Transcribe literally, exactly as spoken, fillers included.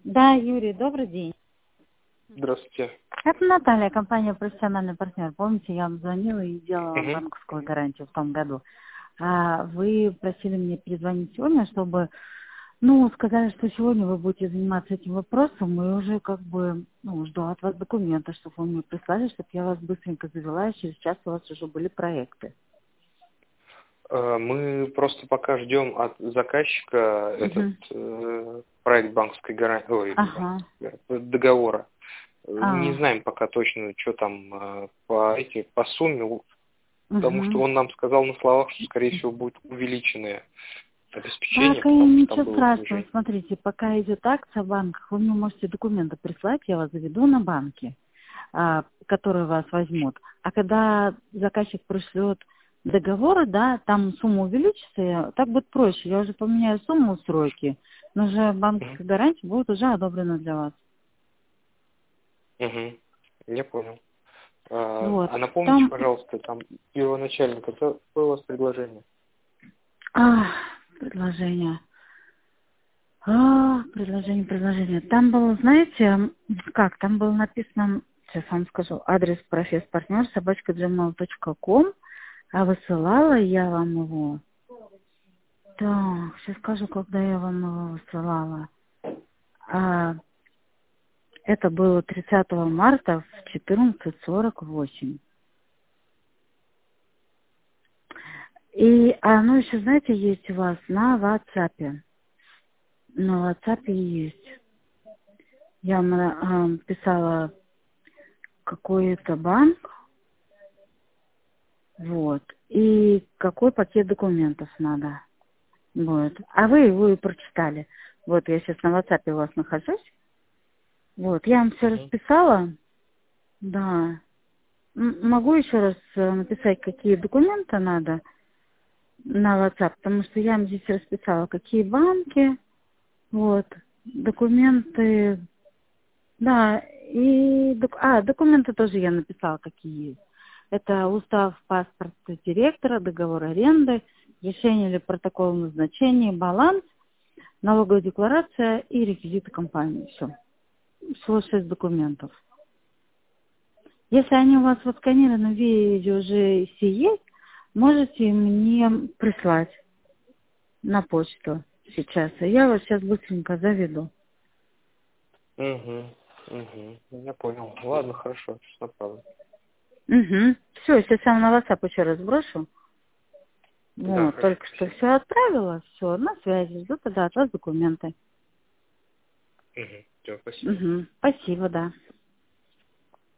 Да, Юрий, добрый день. Здравствуйте. Это Наталья, компания «Профессиональный партнер». Помните, я вам звонила и делала Мгм. банковскую гарантию в том году. А вы просили мне перезвонить сегодня, чтобы, ну, сказали, что сегодня вы будете заниматься этим вопросом, и уже как бы, ну, жду от вас документы, чтобы вы мне прислали, чтобы я вас быстренько завела, и через час у вас уже были проекты. Э, Мы просто пока ждем от заказчика этот Угу. э, проект банковской гарантии, ой, Ага. банковской, договора. Э, Не А. знаем пока точно, что там э, по эти по сумме, потому что Угу. он нам сказал на словах, что скорее всего будет увеличенное обеспечение, Так, и потому что там ничего было страшного. снижение. Смотрите, пока идет акция в банках, вы мне можете документы прислать, я вас заведу на банки, а, которые вас возьмут. А когда заказчик пришлет договоры, да, там сумма увеличится, и так будет проще. Я уже поменяю сумму, сроки, но уже Мгм. банковская гарантия будет уже одобрена для вас. Мгм. Я понял. А Вот. а напомните, Там, пожалуйста, там первоначально какое какое у вас предложение? а, предложение. А, предложение, предложение. Там было, знаете, как, там было написано, сейчас вам скажу, адрес профессор-партнер, собачка джимейл точка ком, а высылала я вам его. Так, сейчас скажу, когда я вам его высылала. А, это было тридцатого марта в четырнадцать сорок восемь. И оно еще, знаете, есть у вас на WhatsApp. На WhatsApp есть. Я вам а, писала какой-то банк, вот. И какой пакет документов надо. Вот. А вы его и прочитали. Вот, я сейчас на WhatsApp у вас нахожусь. Вот, я вам все Мгм. расписала. Да. М- Могу еще раз э, написать, какие документы надо на WhatsApp, потому что я вам здесь расписала, какие банки, вот, документы, да, и, док- а, документы тоже я написала, какие есть. Это устав, паспорт директора, договор аренды, решение или протокол назначения, баланс, налоговая декларация и реквизиты компании. Все. Всего шесть документов. Если они у вас в отсканированном виде уже все есть, можете мне прислать на почту сейчас. И я вас сейчас быстренько заведу. Угу. Угу. Я понял. Ладно, хорошо, сейчас направлю. Угу. Все, сейчас я вам на WhatsApp еще раз брошу. Да, Вот, хорошо, только что спасибо. все отправила, все, на связи, жду тогда от вас документы. Угу. Все, спасибо. Угу. Спасибо, да.